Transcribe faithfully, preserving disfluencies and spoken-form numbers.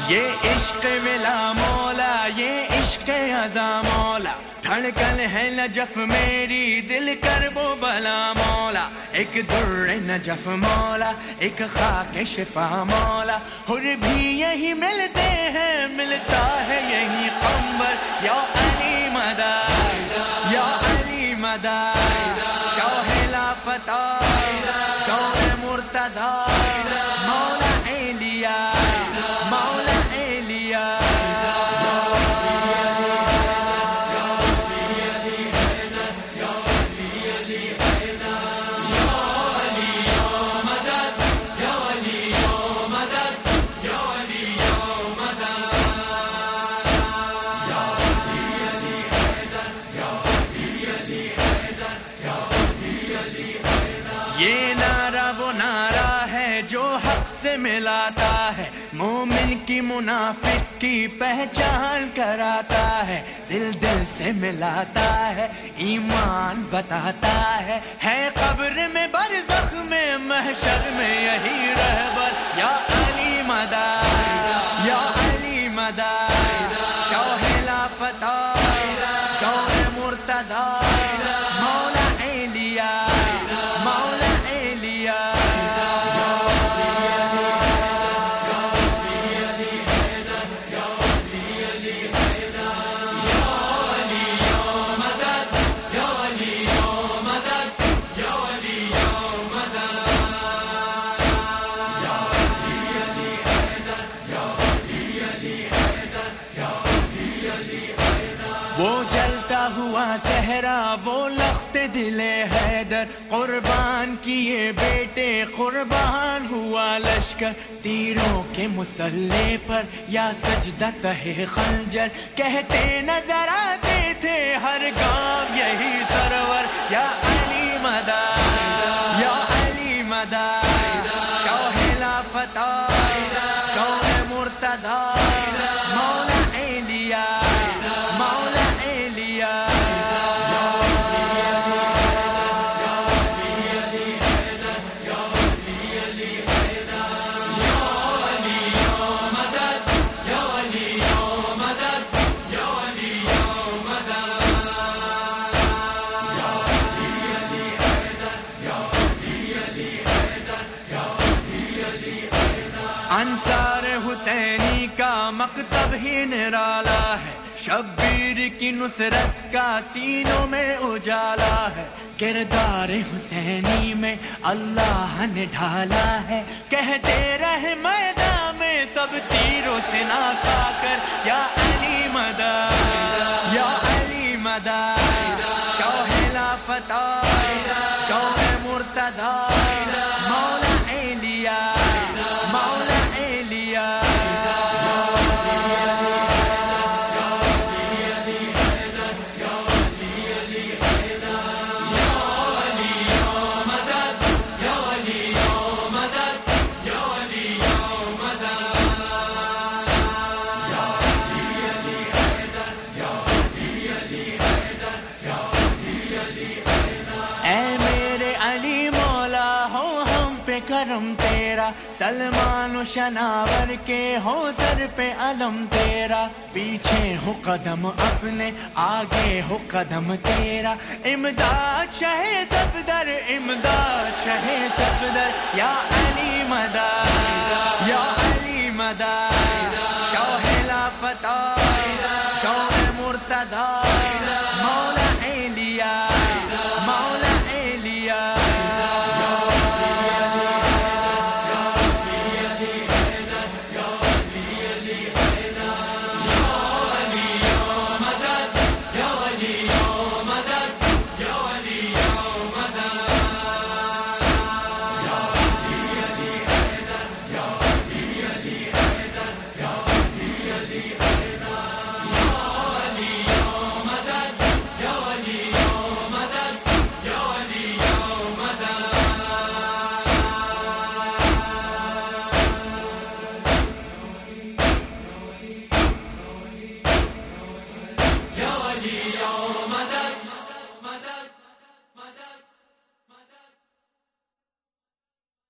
یہ عشق ملا مولا، یہ عشق عزا مولا، دھڑکن ہے نجف میری دل کر وہ بلا مولا، ایک در نجف مولا، ایک خاک شفا مولا، حر بھی یہی ملتے ہیں، ملتا ہے یہی قمبر، یا علی مدد، یا علی مدد، شاہ لا فتح، شاہ مرتضی، مولا ایلیا، مولا ایلیا. یہ نعرہ وہ نعرہ ہے جو حق سے ملاتا ہے، مومن کی منافق کی پہچان کراتا ہے، دل دل سے ملاتا ہے، ایمان بتاتا ہے، ہے قبر میں برزخ میں محشر میں یہی رہبر، یا علی مدد، یا علی مدد، شاہ لا فتح، شاہ مرتضی، مولا ایلیا، مولا ایلیا. وہ جلتا ہوا زہرا، وہ لخت دل حیدر، قربان کیے بیٹے قربان ہوا لشکر، تیروں کے مسلح پر یا سجدہ تہ خنجر، کہتے نظر آتے تھے ہر گام یہی سرور، یا علی مدد، یا علی مدد، شاہ لا فتح، شاہ مرتضی، مولا ایلیا، مولا ایلیا. انصار حسینی کا مکتب ہی نرالا ہے، شبیر کی نصرت کا سینوں میں اجالا ہے، کردار حسینی میں اللہ نے ڈھالا ہے، کہتے رہے میدان میں سب تیروں سے نہ کھا کر، یا علی مدد، یا علی مدد، شاہ لا فتح، شاہ مرتضی، مولا ایلیا، مولا ایلیا. کرم تیرا، سلمان و شناور کے ہو سر پہ علم تیرا، پیچھے ہو قدم اپنے آگے ہو قدم تیرا، امداد شہ صفدر، امداد شہ صفدر، یا علی